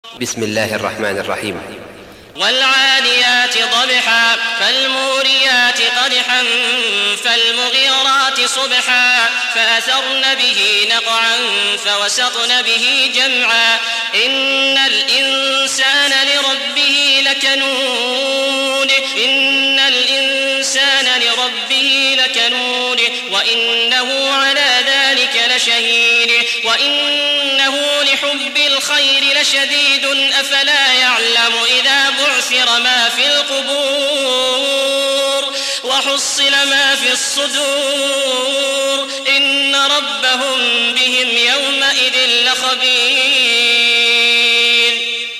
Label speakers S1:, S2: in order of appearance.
S1: بسم الله الرحمن الرحيم.
S2: والعاديات ضبحا فالموريات قدحا فالمغيرات صبحا فأثرن به نقعا فوسطن به جمعا إن الإنسان لربه لكنود وإنه على ذلك لشهيد وإنه لحب الخير لشديد أفلا يعلم إذا بعثر ما في القبور وحصل ما في الصدور إن ربهم بهم يومئذ لخبير.